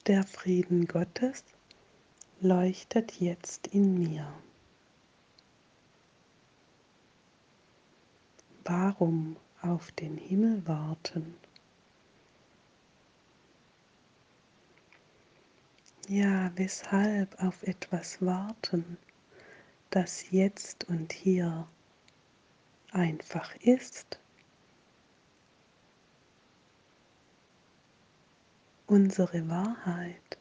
Der Frieden Gottes leuchtet jetzt in mir. Warum auf den Himmel warten? Ja, weshalb auf etwas warten, das jetzt und hier einfach ist? Unsere Wahrheit,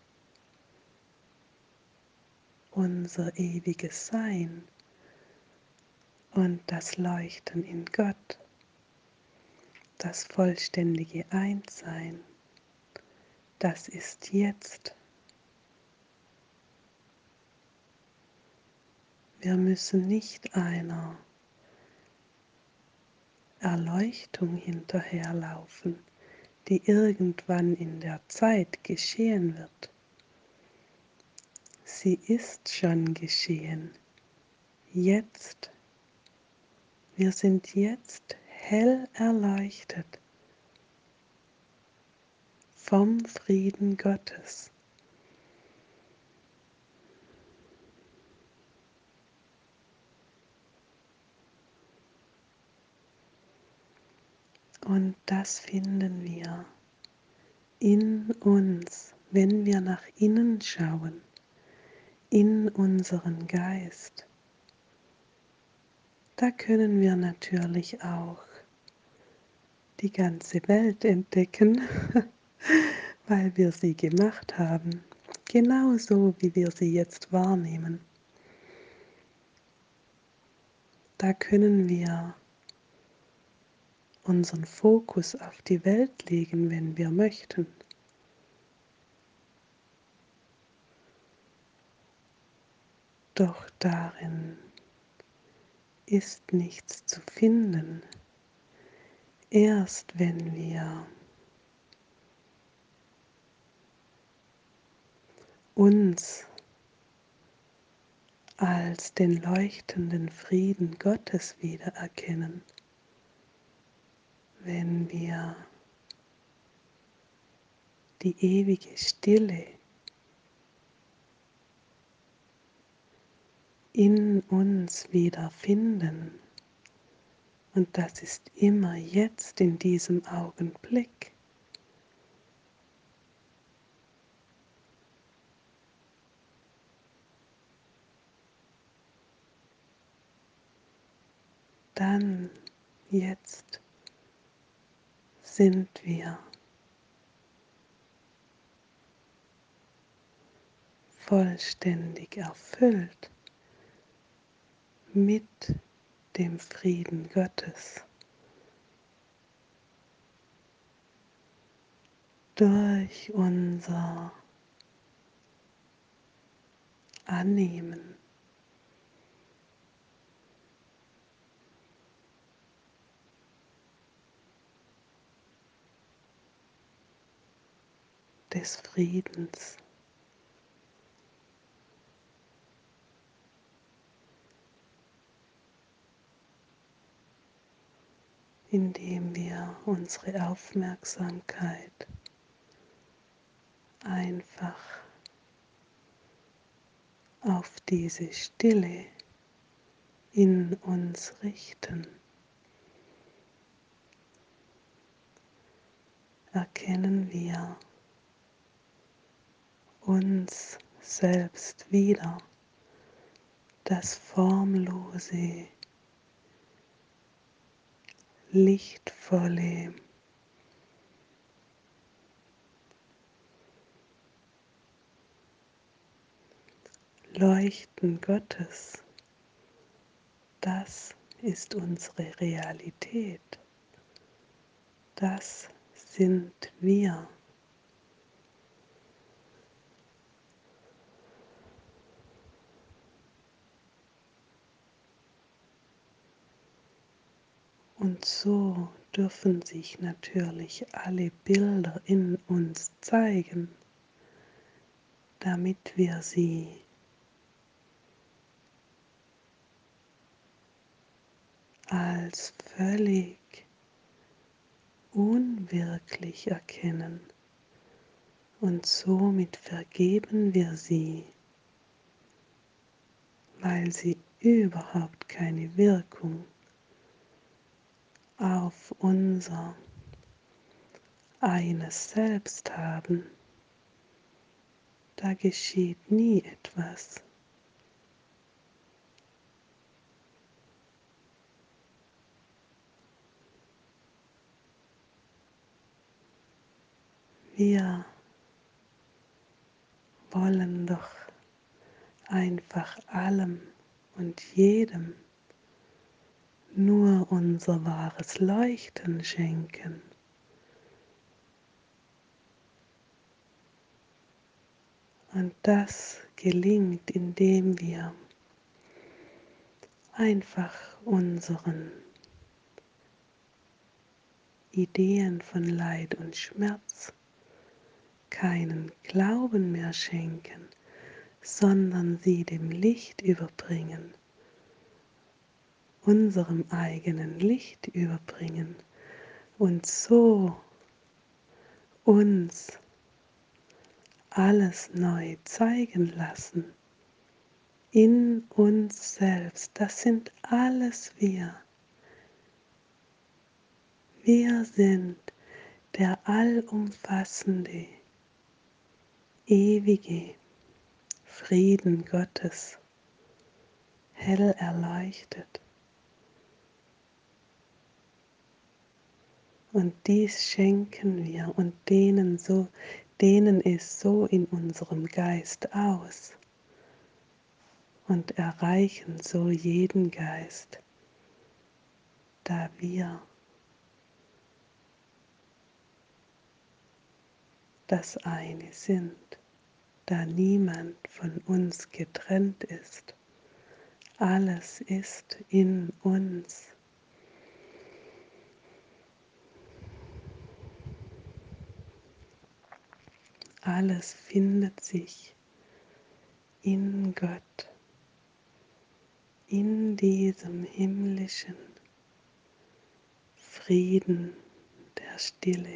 unser ewiges Sein und das Leuchten in Gott, das vollständige Einssein, das ist jetzt. Wir müssen nicht einer Erleuchtung hinterherlaufen, die irgendwann in der Zeit geschehen wird. Sie ist schon geschehen, jetzt. Wir sind jetzt hell erleuchtet vom Frieden Gottes. Und das finden wir in uns, wenn wir nach innen schauen, in unseren Geist. Da können wir natürlich auch die ganze Welt entdecken, weil wir sie gemacht haben, genauso wie wir sie jetzt wahrnehmen. Da können wir unseren Fokus auf die Welt legen, wenn wir möchten. Doch darin ist nichts zu finden. Erst wenn wir uns als den leuchtenden Frieden Gottes wiedererkennen, wenn wir die ewige Stille in uns wiederfinden, und das ist immer jetzt in diesem Augenblick. Dann, jetzt sind wir vollständig erfüllt mit dem Frieden Gottes. Durch unser Annehmen des Friedens, indem wir unsere Aufmerksamkeit einfach auf diese Stille in uns richten, erkennen wir uns selbst wieder, das formlose, lichtvolle, Leuchten Gottes. Das ist unsere Realität. Das sind wir. Und so dürfen sich natürlich alle Bilder in uns zeigen, damit wir sie als völlig unwirklich erkennen Und somit vergeben wir sie, weil sie überhaupt keine Wirkung auf unser eines Selbst haben. Da geschieht nie etwas. Wir wollen doch einfach allem und jedem nur unser wahres Leuchten schenken. Und das gelingt, indem wir einfach unseren Ideen von Leid und Schmerz keinen Glauben mehr schenken, sondern sie dem Licht überbringen, unserem eigenen Licht überbringen und so uns alles neu zeigen lassen. In uns selbst, das sind alles wir. Wir sind der allumfassende, ewige Frieden Gottes, hell erleuchtet. Und dies schenken wir und dehnen es so in unserem Geist aus und erreichen so jeden Geist, da wir das eine sind, da niemand von uns getrennt ist. Alles ist in uns. Alles findet sich in Gott, in diesem himmlischen Frieden der Stille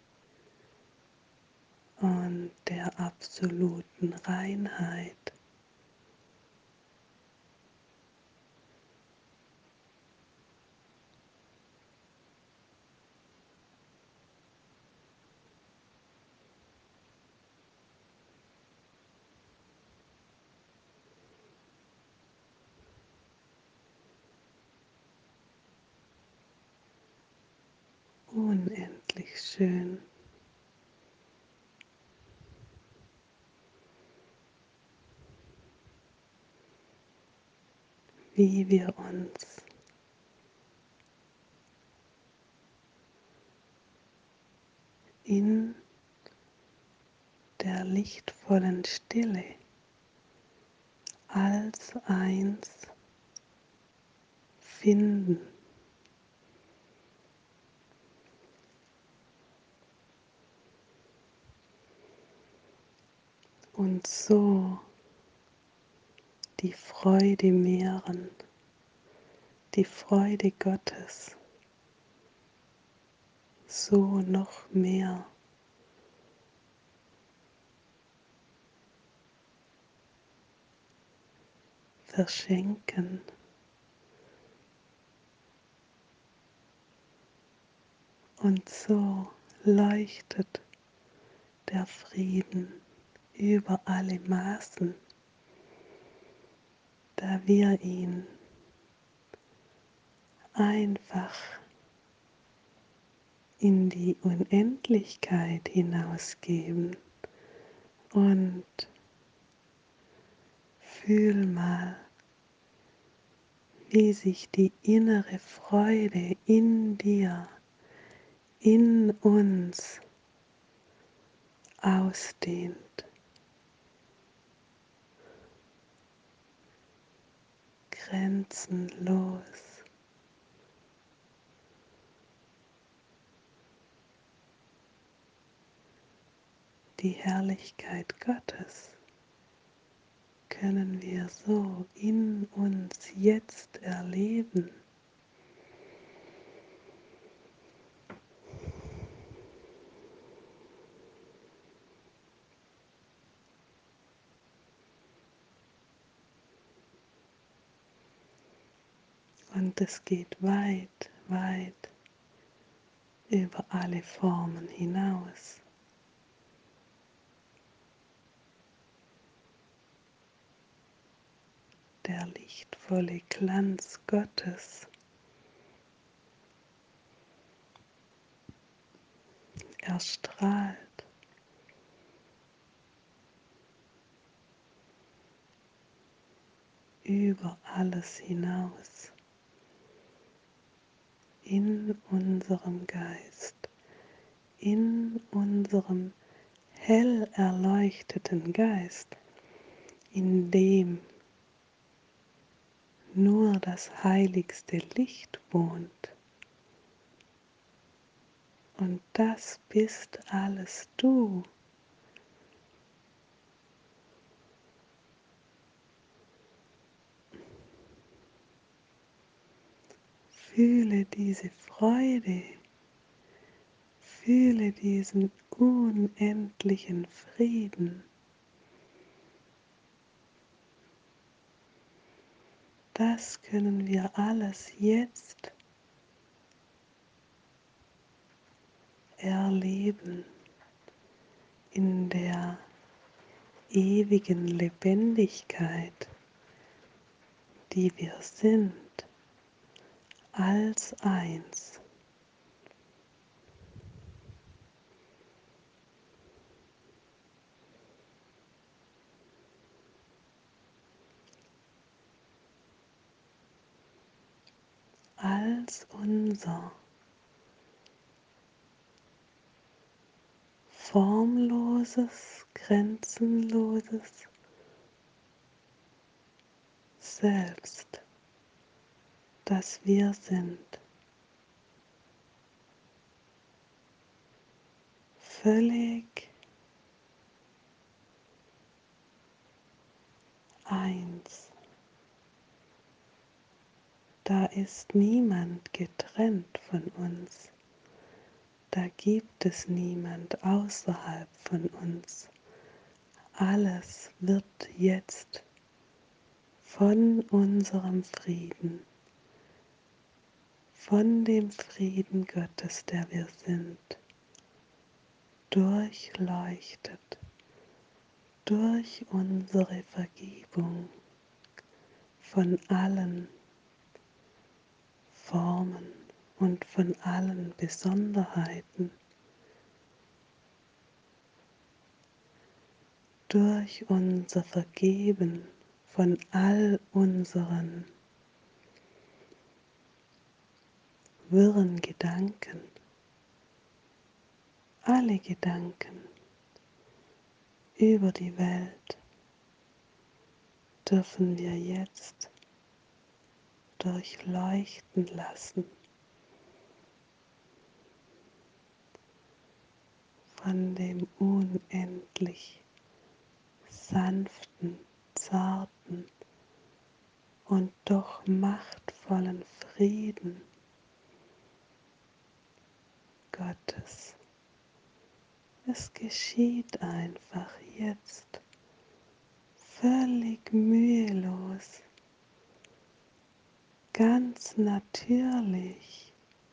und der absoluten Reinheit. Unendlich schön. Wie wir uns in der lichtvollen Stille als eins finden. Und so die Freude mehren, die Freude Gottes, so noch mehr verschenken. Und so leuchtet der Frieden über alle Maßen, da wir ihn einfach in die Unendlichkeit hinausgeben. Und fühl mal, wie sich die innere Freude in dir, in uns ausdehnt, grenzenlos. Die Herrlichkeit Gottes können wir so in uns jetzt erleben. Und es geht weit, weit über alle Formen hinaus. Der lichtvolle Glanz Gottes erstrahlt über alles hinaus in unserem Geist, in unserem hell erleuchteten Geist, in dem nur das heiligste Licht wohnt. Und das bist alles du. Fühle diese Freude, fühle diesen unendlichen Frieden. Das können wir alles jetzt erleben in der ewigen Lebendigkeit, die wir sind, als eins. Als unser formloses, grenzenloses Selbst, das wir sind, völlig eins. Da ist niemand getrennt von uns, da gibt es niemand außerhalb von uns. Alles wird jetzt von unserem Frieden, von dem Frieden Gottes, der wir sind, durchleuchtet durch unsere Vergebung von allen Formen und von allen Besonderheiten, durch unser Vergeben von all unseren wirren Gedanken, alle Gedanken über die Welt dürfen wir jetzt durchleuchten lassen von dem unendlich sanften, zarten und doch machtvollen Frieden Gottes. Es geschieht einfach jetzt, völlig mühelos, ganz natürlich.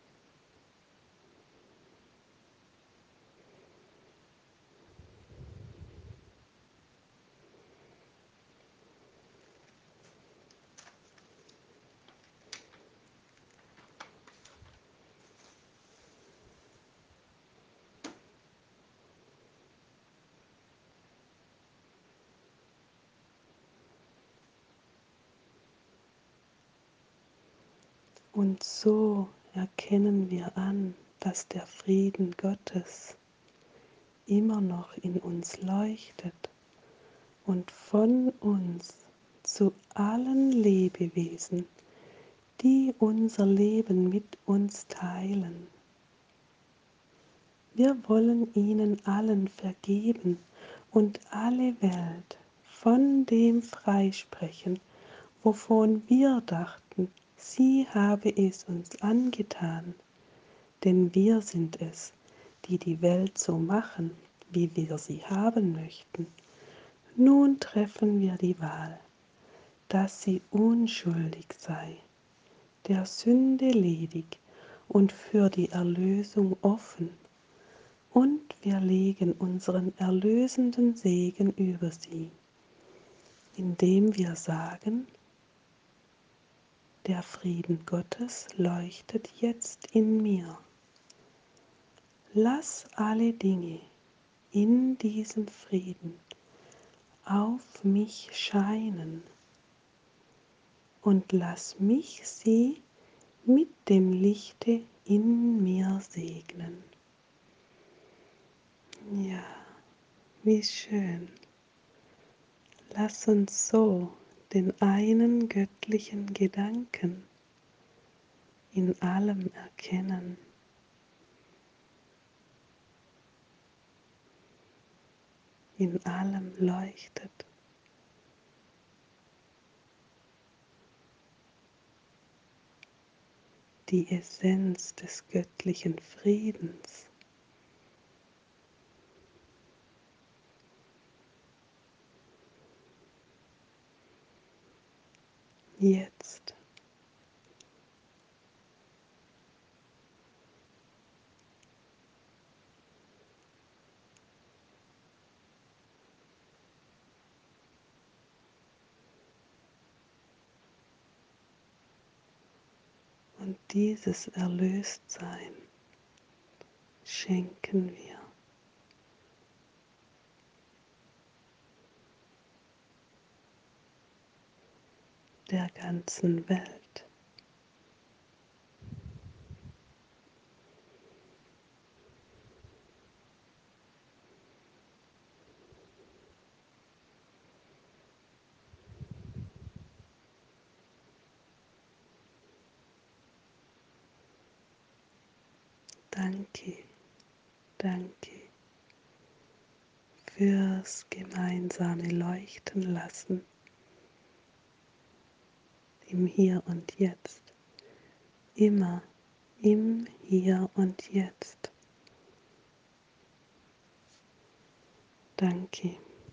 Und so erkennen wir an, dass der Frieden Gottes immer noch in uns leuchtet und von uns zu allen Lebewesen, die unser Leben mit uns teilen. Wir wollen ihnen allen vergeben und alle Welt von dem freisprechen, wovon wir dachten, sie habe es uns angetan, denn wir sind es, die die Welt so machen, wie wir sie haben möchten. Nun treffen wir die Wahl, dass sie unschuldig sei, der Sünde ledig und für die Erlösung offen, und wir legen unseren erlösenden Segen über sie, indem wir sagen: Der Frieden Gottes leuchtet jetzt in mir. Lass alle Dinge in diesem Frieden auf mich scheinen und lass mich sie mit dem Lichte in mir segnen. Ja, wie schön. Lass uns so den einen göttlichen Gedanken in allem erkennen. In allem leuchtet. Die Essenz des göttlichen Friedens. Jetzt. Und dieses Erlöstsein schenken wir der ganzen Welt. Danke, danke fürs gemeinsame Leuchten lassen im Hier und Jetzt, immer im Hier und Jetzt. Danke.